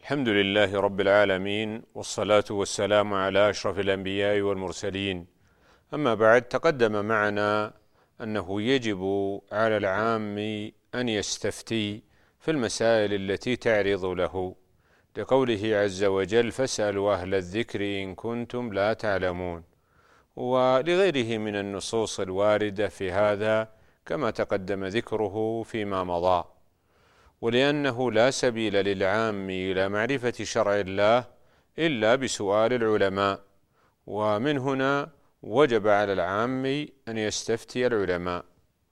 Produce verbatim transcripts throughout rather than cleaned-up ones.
الحمد لله رب العالمين، والصلاة والسلام على أشرف الأنبياء والمرسلين. أما بعد، تقدم معنا أنه يجب على العام أن يستفتي في المسائل التي تعرض له، لقوله عز وجل: فاسألوا أهل الذكر إن كنتم لا تعلمون، ولغيره من النصوص الواردة في هذا كما تقدم ذكره فيما مضى. ولأنه لا سبيل للعام إلى معرفة شرع الله إلا بسؤال العلماء، ومن هنا وجب على العام أن يستفتي العلماء.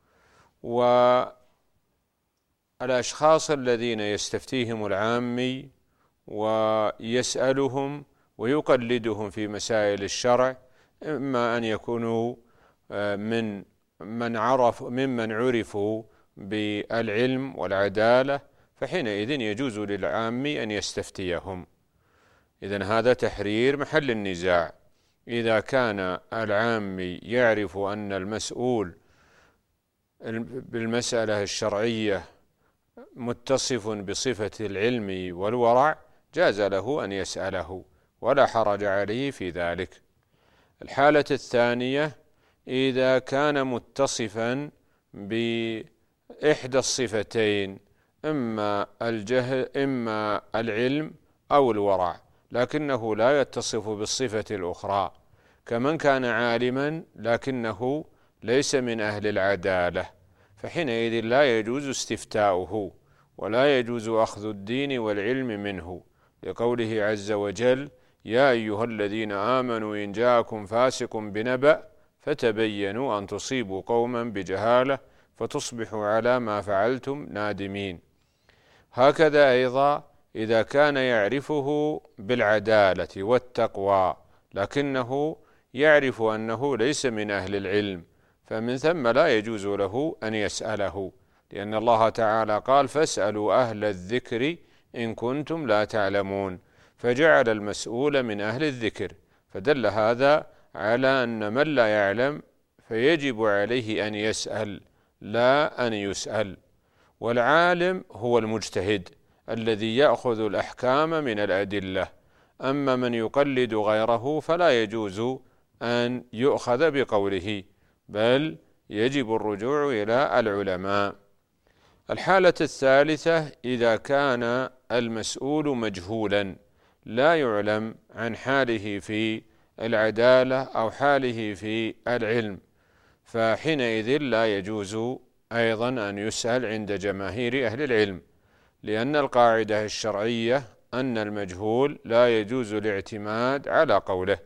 والأشخاص الذين يستفتيهم العام ويسألهم ويقلدهم في مسائل الشرع، إما أن يكونوا من من عرف ممن عرفوا بالعلم والعدالة، فحينئذ يجوز للعام أن يستفتيهم. إذن هذا تحرير محل النزاع. إذا كان العام يعرف أن المسؤول بالمسألة الشرعية متصف بصفة العلم والورع، جاز له أن يسأله ولا حرج عليه في ذلك. الحالة الثانية: إذا كان متصفا بإحدى الصفتين، إما الجهل إما العلم أو الورع، لكنه لا يتصف بالصفة الأخرى، كمن كان عالما لكنه ليس من أهل العدالة، فحينئذ لا يجوز استفتاؤه ولا يجوز أخذ الدين والعلم منه، لقوله عز وجل: يا أيها الذين آمنوا إن جاءكم فاسق بنبأ فتبينوا أن تصيبوا قوما بجهالة فتصبحوا على ما فعلتم نادمين. هكذا أيضا إذا كان يعرفه بالعدالة والتقوى لكنه يعرف أنه ليس من أهل العلم، فمن ثم لا يجوز له أن يسأله، لأن الله تعالى قال: فاسألوا أهل الذكر إن كنتم لا تعلمون، فجعل المسؤول من أهل الذكر، فدل هذا على أن من لا يعلم فيجب عليه أن يسأل لا أن يسأل. والعالم هو المجتهد الذي يأخذ الأحكام من الأدلة، أما من يقلد غيره فلا يجوز أن يؤخذ بقوله، بل يجب الرجوع إلى العلماء. الحالة الثالثة: إذا كان المسؤول مجهولا لا يعلم عن حاله في العدالة أو حاله في العلم، فحينئذ لا يجوز أيضا أن يسأل عند جماهير أهل العلم، لأن القاعدة الشرعية أن المجهول لا يجوز الاعتماد على قوله.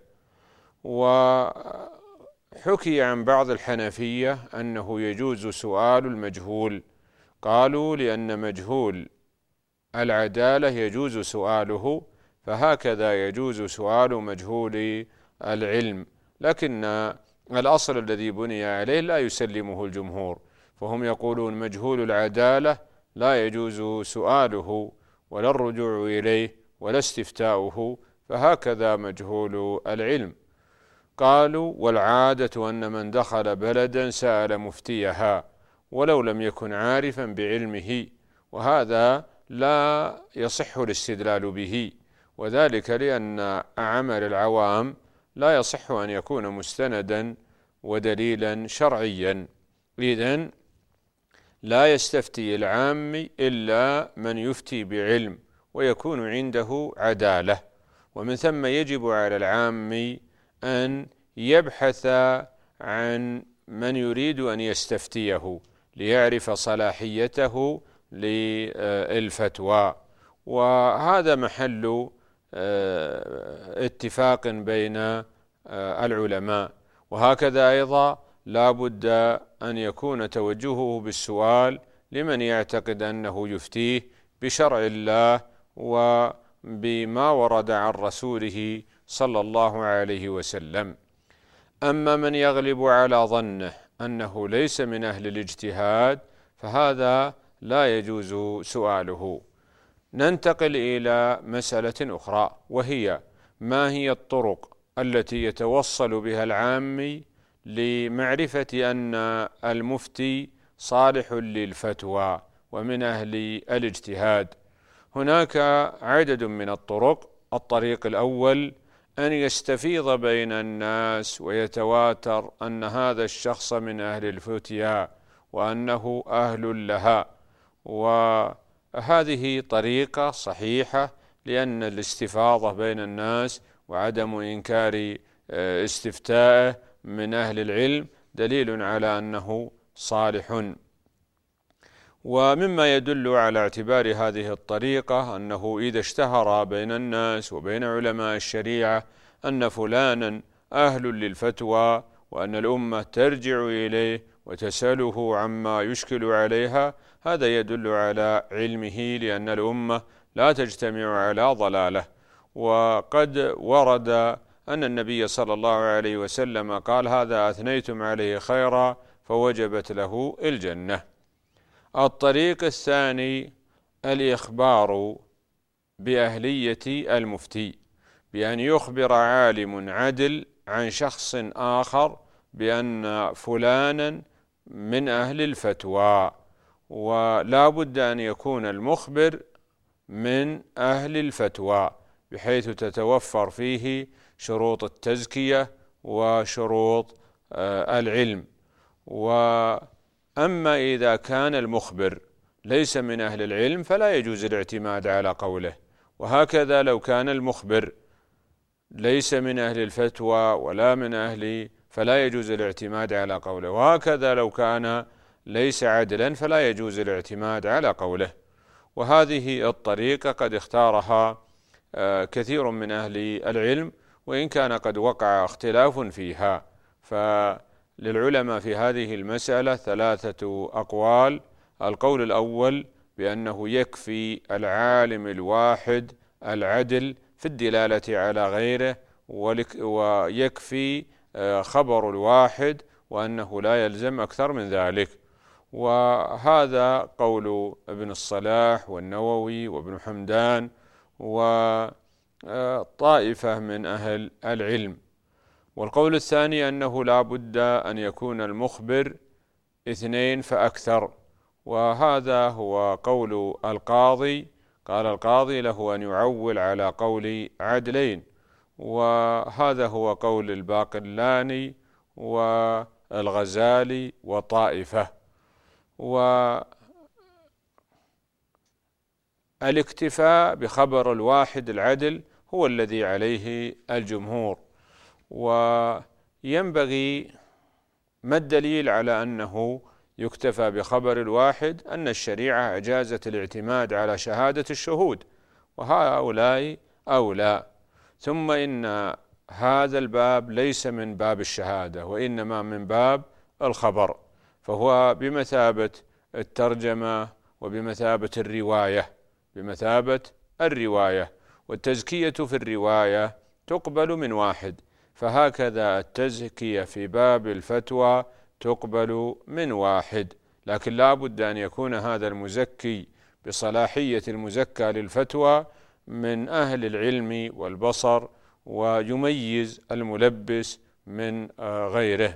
وحكي عن بعض الحنفية أنه يجوز سؤال المجهول، قالوا لأن مجهول العدالة يجوز سؤاله، فهكذا يجوز سؤال مجهول العلم، لكن الأصل الذي بني عليه لا يسلمه الجمهور، فهم يقولون مجهول العدالة لا يجوز سؤاله ولا الرجوع إليه ولا استفتاؤه، فهكذا مجهول العلم. قالوا: والعادة أن من دخل بلدا سأل مفتيها ولو لم يكن عارفا بعلمه، وهذا لا يصح الاستدلال به، وذلك لأن عمل العوام لا يصح أن يكون مستندا ودليلا شرعيا. إذن لا يستفتي العام إلا من يفتي بعلم ويكون عنده عدالة، ومن ثم يجب على العام أن يبحث عن من يريد أن يستفتيه ليعرف صلاحيته للفتوى، وهذا محل اتفاق بين العلماء. وهكذا أيضا لا بد أن يكون توجهه بالسؤال لمن يعتقد أنه يفتيه بشرع الله وبما ورد عن رسوله صلى الله عليه وسلم. أما من يغلب على ظنه أنه ليس من أهل الاجتهاد فهذا لا يجوز سؤاله. ننتقل إلى مسألة أخرى، وهي: ما هي الطرق التي يتوصل بها العام لمعرفة أن المفتي صالح للفتوى ومن أهل الاجتهاد؟ هناك عدد من الطرق. الطريق الأول أن يستفيض بين الناس ويتواتر أن هذا الشخص من أهل الفتيا وأنه أهل لها، وهذه طريقة صحيحة، لأن الاستفاضة بين الناس وعدم إنكار استفتائه من أهل العلم دليل على أنه صالح. ومما يدل على اعتبار هذه الطريقة أنه إذا اشتهر بين الناس وبين علماء الشريعة أن فلانا أهل للفتوى وأن الأمة ترجع إليه وتسأله عما يشكل عليها، هذا يدل على علمه، لأن الأمة لا تجتمع على ضلاله. وقد ورد أن النبي صلى الله عليه وسلم قال: هذا أثنيتم عليه خيرا فوجبت له الجنة. الطريق الثاني الإخبار بأهلية المفتي، بأن يخبر عالم عدل عن شخص آخر بأن فلانا من أهل الفتوى، ولا بد أن يكون المخبر من أهل الفتوى بحيث تتوفر فيه شروط التزكية وشروط العلم. وأما إذا كان المخبر ليس من أهل العلم فلا يجوز الاعتماد على قوله، وهكذا لو كان المخبر ليس من أهل الفتوى ولا من أهل فلا يجوز الاعتماد على قوله، وهكذا لو كان ليس عدلا فلا يجوز الاعتماد على قوله. وهذه الطريقة قد اختارها كثير من أهل العلم، وإن كان قد وقع اختلاف فيها. فللعلماء في هذه المسألة ثلاثة أقوال. القول الأول بأنه يكفي العالم الواحد العدل في الدلالة على غيره، ويكفي خبر الواحد، وأنه لا يلزم أكثر من ذلك. وهذا قول ابن الصلاح والنووي وابن حمدان وطائفة من أهل العلم. والقول الثاني أنه لا بد أن يكون المخبر اثنين فأكثر، وهذا هو قول القاضي. قال القاضي له أن يعول على قول عدلين، وهذا هو قول الباقلاني والغزالي وطائفة. والاكتفاء بخبر الواحد العدل هو الذي عليه الجمهور. وينبغي، ما الدليل على أنه يكتفى بخبر الواحد؟ أن الشريعة أجازت الاعتماد على شهادة الشهود، وهؤلاء أولى. ثم إن هذا الباب ليس من باب الشهادة، وإنما من باب الخبر، فهو بمثابة الترجمة وبمثابة الرواية بمثابة الرواية والتزكية في الرواية تقبل من واحد، فهكذا التزكية في باب الفتوى تقبل من واحد. لكن لا بد أن يكون هذا المزكي بصلاحية المزكى للفتوى من أهل العلم والبصر، ويميز الملبس من غيره.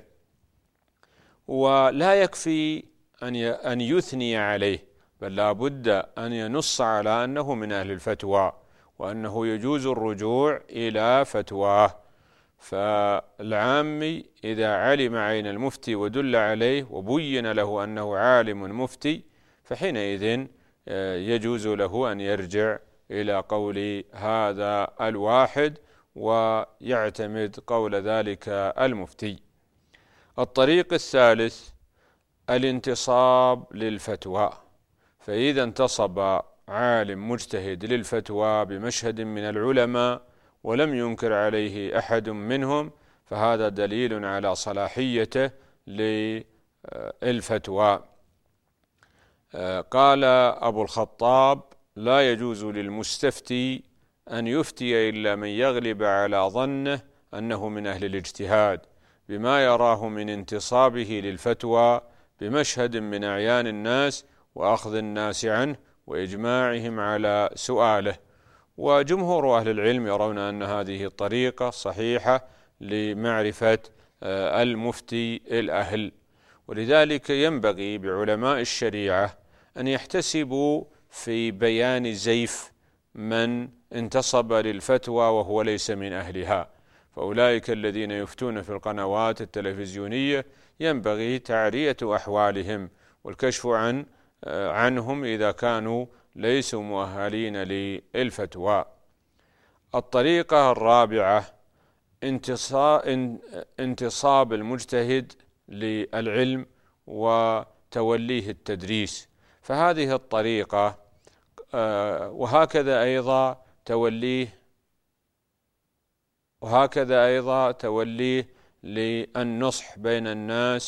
ولا يكفي أن يثني عليه، بل لا بد أن ينص على أنه من أهل الفتوى وأنه يجوز الرجوع إلى فتواه. فالعامي إذا علم عين المفتي ودل عليه وبين له أنه عالم مفتي، فحينئذ يجوز له أن يرجع إلى قول هذا الواحد ويعتمد قول ذلك المفتي. الطريق الثالث الانتصاب للفتوى، فإذا انتصب عالم مجتهد للفتوى بمشهد من العلماء ولم ينكر عليه أحد منهم، فهذا دليل على صلاحيته للفتوى. قال أبو الخطاب: لا يجوز للمستفتي أن يفتي إلا من يغلب على ظنه أنه من أهل الاجتهاد بما يراه من انتصابه للفتوى بمشهد من أعيان الناس وأخذ الناس عنه وإجماعهم على سؤاله. وجمهور أهل العلم يرون أن هذه الطريقة صحيحة لمعرفة المفتي الأهل. ولذلك ينبغي بعلماء الشريعة أن يحتسبوا في بيان زيف من انتصب للفتوى وهو ليس من أهلها، فأولئك الذين يفتون في القنوات التلفزيونية ينبغي تعرية أحوالهم والكشف عن عنهم إذا كانوا ليسوا مؤهلين للفتوى. الطريقة الرابعة انتصاب المجتهد للعلم وتوليه التدريس، فهذه الطريقة وهكذا أيضا توليه وهكذا أيضا توليه للنصح بين الناس،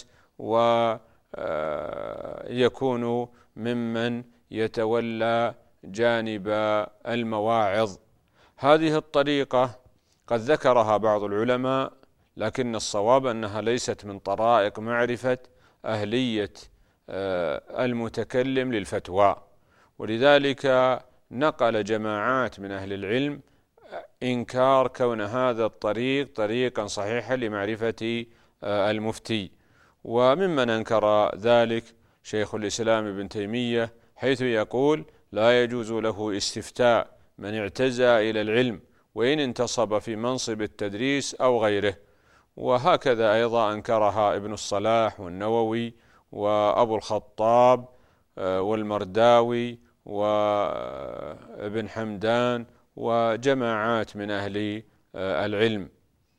ويكون ممن يتولى جانب المواعظ. هذه الطريقة قد ذكرها بعض العلماء، لكن الصواب أنها ليست من طرائق معرفة أهلية المتكلم للفتوى، ولذلك نقل جماعات من أهل العلم إنكار كون هذا الطريق طريقا صحيحا لمعرفة المفتي. وممن أنكر ذلك شيخ الإسلام ابن تيمية، حيث يقول لا يجوز له استفتاء من اعتزى إلى العلم وإن انتصب في منصب التدريس أو غيره. وهكذا أيضا أنكرها ابن الصلاح والنووي وأبو الخطاب والمرداوي وابن حمدان وجماعات من أهل العلم.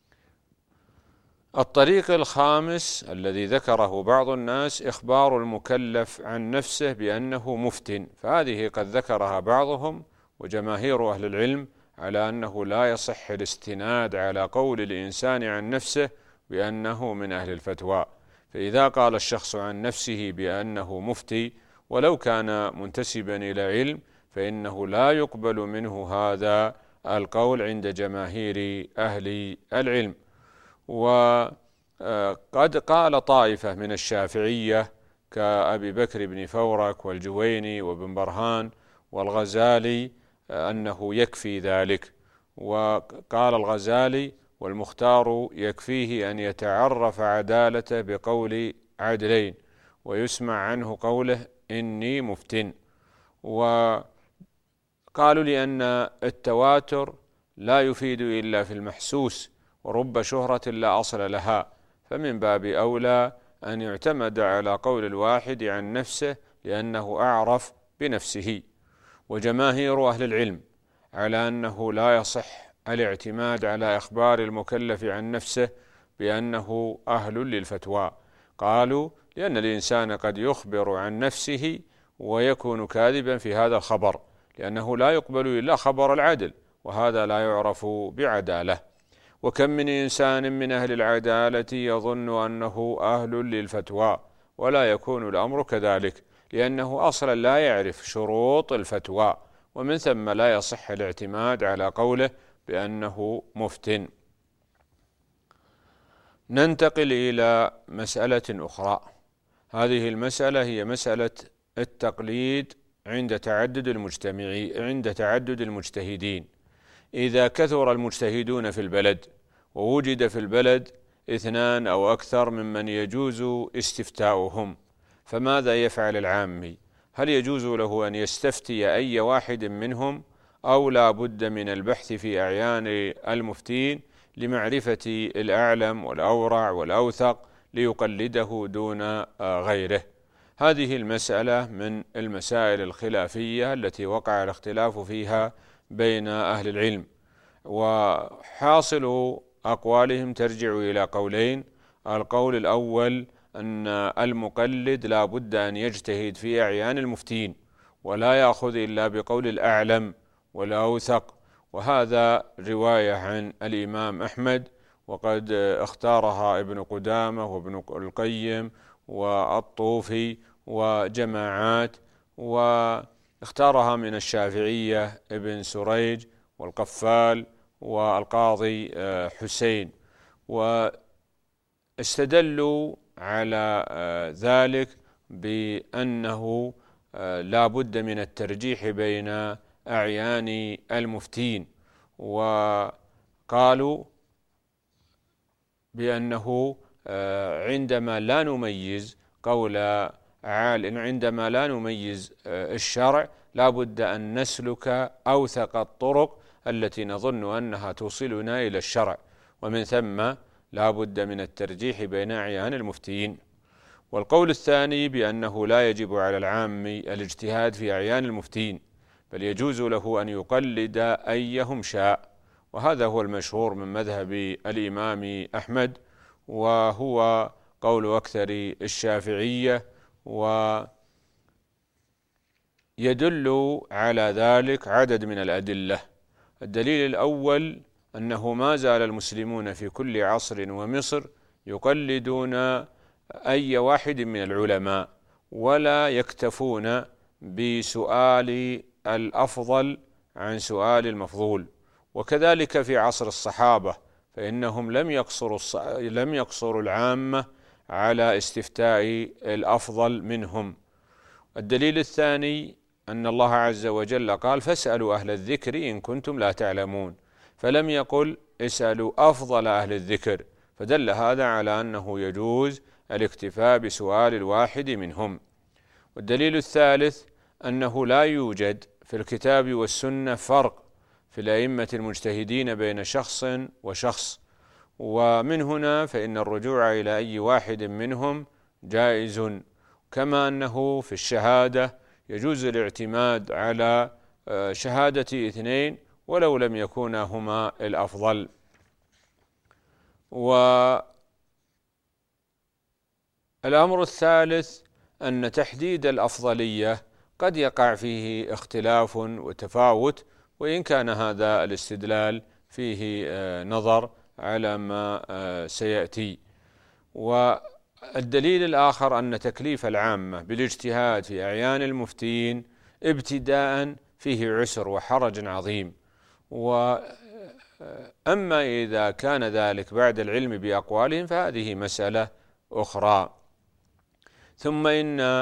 الطريق الخامس الذي ذكره بعض الناس إخبار المكلف عن نفسه بأنه مفتٍ، فهذه قد ذكرها بعضهم وجماهير أهل العلم على أنه لا يصح الاستناد على قول الإنسان عن نفسه بأنه من أهل الفتوى. فإذا قال الشخص عن نفسه بأنه مفتي ولو كان منتسبا إلى علم فإنه لا يقبل منه هذا القول عند جماهير أهل العلم. وقد قال طائفة من الشافعية كأبي بكر بن فورك والجويني وابن برهان والغزالي أنه يكفي ذلك، وقال الغزالي والمختار يكفيه أن يتعرف عدالته بقول عدلين ويسمع عنه قوله إني مفتن. وقالوا لأن التواتر لا يفيد إلا في المحسوس، ورب شهرة لا أصل لها، فمن باب أولى أن يعتمد على قول الواحد عن نفسه لأنه أعرف بنفسه. وجماهير أهل العلم على أنه لا يصح الاعتماد على إخبار المكلف عن نفسه بأنه أهل للفتوى. قالوا لأن الإنسان قد يخبر عن نفسه ويكون كاذبا في هذا الخبر، لأنه لا يقبل إلا خبر العدل، وهذا لا يعرف بعدالة. وكم من إنسان من أهل العدالة يظن أنه أهل للفتوى ولا يكون الأمر كذلك، لأنه أصلا لا يعرف شروط الفتوى، ومن ثم لا يصح الاعتماد على قوله بأنه مفتن. ننتقل إلى مسألة أخرى. هذه المسألة هي مسألة التقليد عند تعدد المجتمعين عند تعدد المجتهدين. إذا كثر المجتهدون في البلد ووجد في البلد اثنان أو أكثر ممن يجوز استفتاؤهم، فماذا يفعل العامي؟ هل يجوز له أن يستفتي أي واحد منهم، أو لا بد من البحث في أعيان المفتين لمعرفة الأعلم والأورع والأوثق ليقلده دون غيره؟ هذه المسألة من المسائل الخلافية التي وقع الاختلاف فيها بين أهل العلم، وحاصل أقوالهم ترجع إلى قولين. القول الأول أن المقلد لا بد أن يجتهد في أعيان المفتين ولا يأخذ إلا بقول الأعلم والأوثق، وهذا رواية عن الإمام أحمد، وقد اختارها ابن قدامة وابن القيم والطوفي وجماعات، واختارها من الشافعية ابن سريج والقفال والقاضي حسين، واستدلوا على ذلك بأنه لا بد من الترجيح بين أعيان المفتين، وقالوا بأنه عندما لا نميز قول عالم عندما لا نميز الشرع لا بد أن نسلك أوثق الطرق التي نظن أنها توصلنا إلى الشرع، ومن ثم لا بد من الترجيح بين أعيان المفتيين. والقول الثاني بأنه لا يجب على العام الاجتهاد في أعيان المفتين، بل يجوز له أن يقلد أيهم شاء، وهذا هو المشهور من مذهب الإمام أحمد، وهو قول أكثر الشافعية. ويدل على ذلك عدد من الأدلة. الدليل الأول أنه ما زال المسلمون في كل عصر ومصر يقلدون أي واحد من العلماء، ولا يكتفون بسؤال الأفضل عن سؤال المفضول. وكذلك في عصر الصحابة، فإنهم لم يقصروا لم يقصروا العامة على استفتاء الأفضل منهم. الدليل الثاني أن الله عز وجل قال: فاسألوا أهل الذكر إن كنتم لا تعلمون، فلم يقل اسألوا أفضل أهل الذكر، فدل هذا على أنه يجوز الاكتفاء بسؤال الواحد منهم. والدليل الثالث أنه لا يوجد في الكتاب والسنة فرق في الأئمة المجتهدين بين شخص وشخص، ومن هنا فإن الرجوع إلى أي واحد منهم جائز، كما أنه في الشهادة يجوز الاعتماد على شهادة اثنين ولو لم يكونا هما الأفضل. والأمر الثالث أن تحديد الأفضلية قد يقع فيه اختلاف وتفاوت، وإن كان هذا الاستدلال فيه نظر على ما سيأتي. والدليل الآخر أن تكليف العامة بالاجتهاد في أعيان المفتين ابتداء فيه عسر وحرج عظيم، وأما إذا كان ذلك بعد العلم بأقوالهم فهذه مسألة أخرى. ثم إن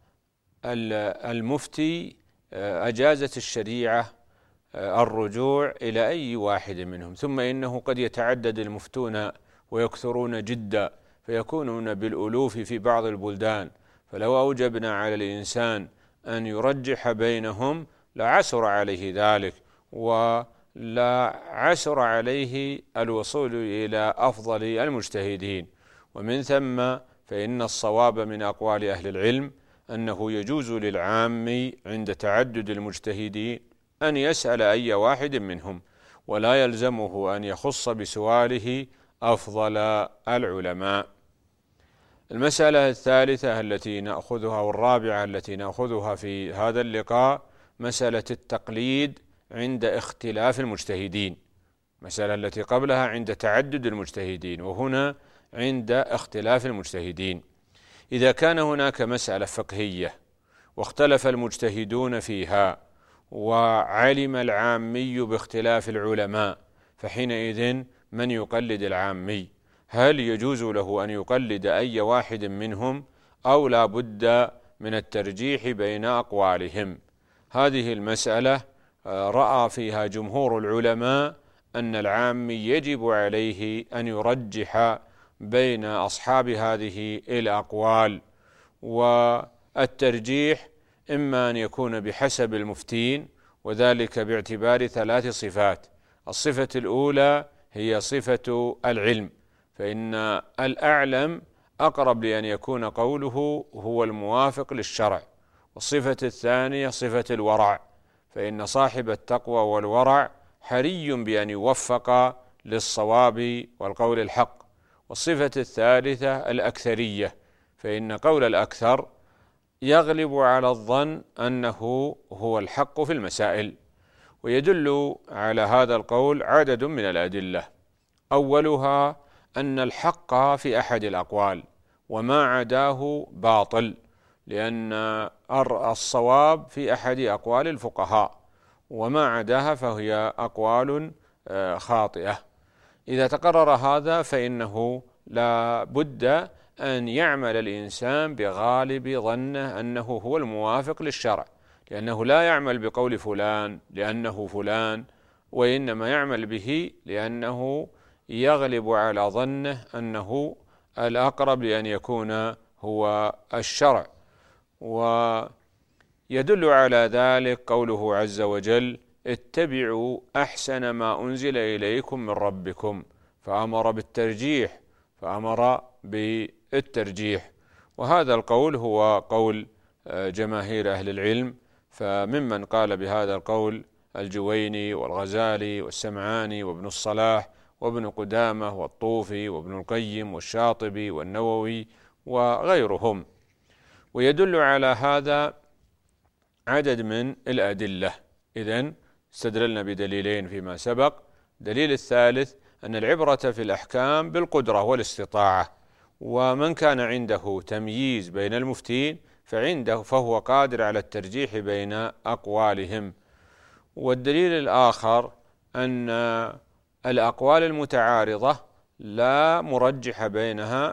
المفتي أجازت الشريعة الرجوع إلى أي واحد منهم، ثم إنه قد يتعدد المفتون ويكثرون جدا فيكونون بالألوف في بعض البلدان، فلو أوجبنا على الإنسان أن يرجح بينهم لعسر عليه ذلك، ولا عسر عليه الوصول إلى أفضل المجتهدين. ومن ثم فإن الصواب من أقوال أهل العلم أنه يجوز للعام عند تعدد المجتهدين أن يسأل أي واحد منهم، ولا يلزمه أن يخص بسؤاله أفضل العلماء. المسألة الثالثة التي نأخذها والرابعة التي نأخذها في هذا اللقاء مسألة التقليد عند اختلاف المجتهدين. مسألة التي قبلها عند تعدد المجتهدين، وهنا عند اختلاف المجتهدين. إذا كان هناك مسألة فقهية واختلف المجتهدون فيها وعلم العامي باختلاف العلماء، فحينئذ من يقلد العامي؟ هل يجوز له أن يقلد أي واحد منهم أو لا بد من الترجيح بين أقوالهم؟ هذه المسألة رأى فيها جمهور العلماء أن العامي يجب عليه أن يرجح بين أصحاب هذه الأقوال، والترجيح إما أن يكون بحسب المفتين، وذلك باعتبار ثلاث صفات. الصفة الأولى هي صفة العلم، فإن الأعلم أقرب لأن يكون قوله هو الموافق للشرع. والصفة الثانية صفة الورع، فإن صاحب التقوى والورع حري بأن يوفق للصواب والقول الحق. والصفة الثالثة الأكثرية، فإن قول الأكثر يغلب على الظن أنه هو الحق في المسائل. ويدل على هذا القول عدد من الأدلة. أولها أن الحق في أحد الأقوال وما عداه باطل، لأن الصواب في أحد أقوال الفقهاء وما عداها فهي أقوال خاطئة. إذا تقرر هذا فإنه لا بد أن يعمل الإنسان بغالب ظنه أنه هو الموافق للشرع، لأنه لا يعمل بقول فلان لأنه فلان، وإنما يعمل به لأنه يغلب على ظنه أنه الأقرب لأن يكون هو الشرع. يدل على ذلك قوله عز وجل: اتبعوا أحسن ما أنزل إليكم من ربكم، فأمر بالترجيح فأمر بالترجيح وهذا القول هو قول جماهير أهل العلم. فممن قال بهذا القول الجويني والغزالي والسمعاني وابن الصلاح وابن قدامة والطوفي وابن القيم والشاطبي والنووي وغيرهم. ويدل على هذا عدد من الأدلة. إذن استدللنا بدليلين فيما سبق. دليل الثالث أن العبرة في الأحكام بالقدرة والاستطاعة، ومن كان عنده تمييز بين المفتين فعنده فهو قادر على الترجيح بين أقوالهم. والدليل الآخر أن الأقوال المتعارضة لا مرجح بينها،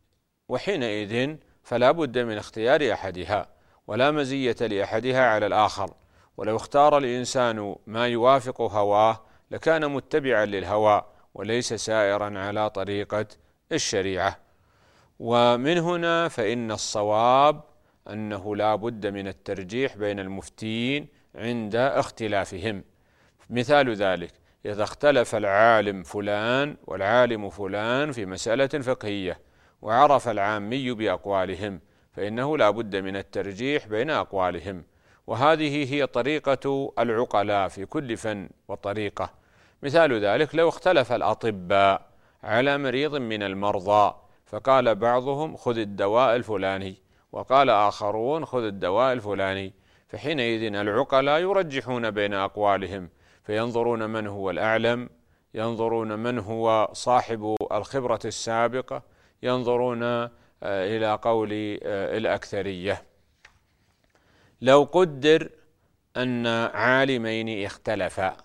وحينئذ فلا بد من اختيار أحدها، ولا مزية لأحدها على الآخر. ولو اختار الإنسان ما يوافق هواه لكان متبعا للهوى وليس سائرا على طريقة الشريعة. ومن هنا فإن الصواب أنه لا بد من الترجيح بين المفتين عند اختلافهم. مثال ذلك: إذا اختلف العالم فلان والعالم فلان في مسألة فقهية وعرف العامي بأقوالهم فإنه لا بد من الترجيح بين أقوالهم، وهذه هي طريقة العقلاء في كل فن وطريقة. مثال ذلك: لو اختلف الأطباء على مريض من المرضى فقال بعضهم خذ الدواء الفلاني وقال آخرون خذ الدواء الفلاني، فحينئذ العقلاء يرجحون بين أقوالهم، فينظرون من هو الأعلم، ينظرون من هو صاحب الخبرة السابقة، ينظرون إلى قول الأكثرية. لو قدر أن عالمين اختلفا،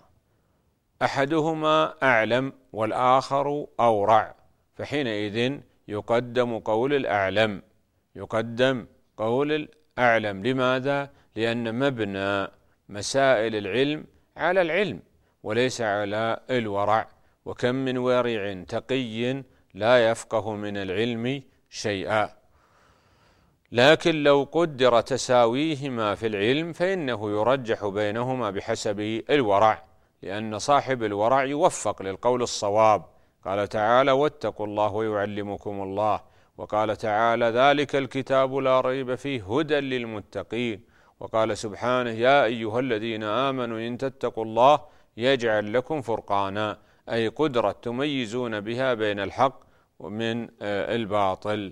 أحدهما أعلم والآخر أورع، فحينئذ يقدم قول الأعلم يقدم قول الأعلم. لماذا؟ لأن مبنى مسائل العلم على العلم وليس على الورع، وكم من ورع تقي لا يفقه من العلم شيئا. لكن لو قدر تساويهما في العلم فإنه يرجح بينهما بحسب الورع، لأن صاحب الورع يوفق للقول الصواب. قال تعالى: واتقوا الله ويعلمكم الله. وقال تعالى: ذلك الكتاب لا ريب فيه هدى للمتقين. وقال سبحانه: يا أيها الذين آمنوا إن تتقوا الله يجعل لكم فرقانا، أي قدرة تميزون بها بين الحق ومن الباطل.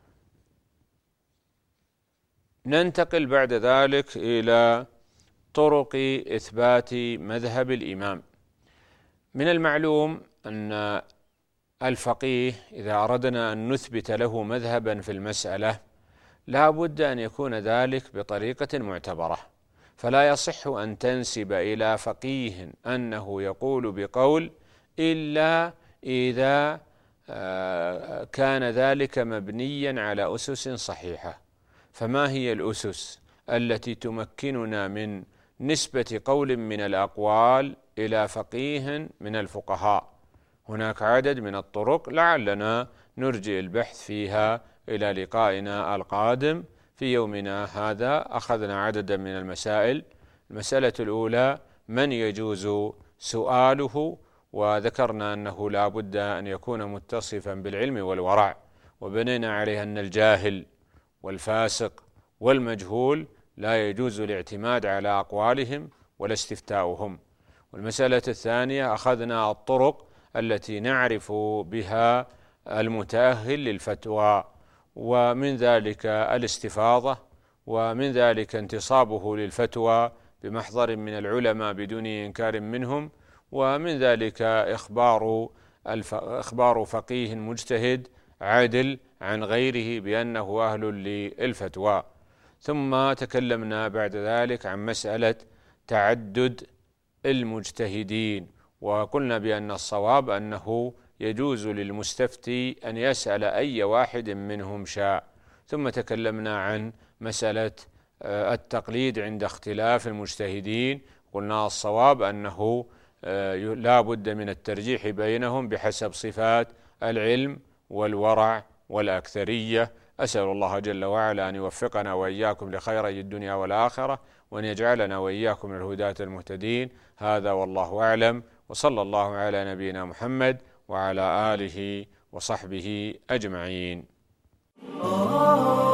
ننتقل بعد ذلك إلى طرق إثبات مذهب الإمام. من المعلوم أن الفقيه إذا أردنا أن نثبت له مذهبا في المسألة لا بد أن يكون ذلك بطريقة معتبرة، فلا يصح أن تنسب إلى فقيه أنه يقول بقول إلا إذا كان ذلك مبنيا على أسس صحيحة. فما هي الأسس التي تمكننا من نسبة قول من الأقوال إلى فقيه من الفقهاء؟ هناك عدد من الطرق لعلنا نرجئ البحث فيها إلى لقائنا القادم. في يومنا هذا أخذنا عددا من المسائل. المسألة الأولى: من يجوز سؤاله؟ وذكرنا أنه لا بد أن يكون متصفا بالعلم والورع، وبنينا عليه أن الجاهل والفاسق والمجهول لا يجوز الاعتماد على أقوالهم ولا استفتاؤهم. والمسألة الثانية: أخذنا الطرق التي نعرف بها المتأهل للفتوى، ومن ذلك الاستفاضة، ومن ذلك انتصابه للفتوى بمحضر من العلماء بدون إنكار منهم، ومن ذلك إخبار إخبار فقيه مجتهد عادل عن غيره بأنه أهل للفتوى. ثم تكلمنا بعد ذلك عن مسألة تعدد المجتهدين، وقلنا بأن الصواب أنه يجوز للمستفتي أن يسأل أي واحد منهم شاء. ثم تكلمنا عن مسألة التقليد عند اختلاف المجتهدين، قلنا الصواب أنه لا بد من الترجيح بينهم بحسب صفات العلم والورع والأكثرية أسأل الله جل وعلا أن يوفقنا وإياكم لخيري الدنيا والآخرة، وأن يجعلنا وإياكم من الهداة المهتدين. هذا والله أعلم، وصلى الله على نبينا محمد وعلى آله وصحبه أجمعين.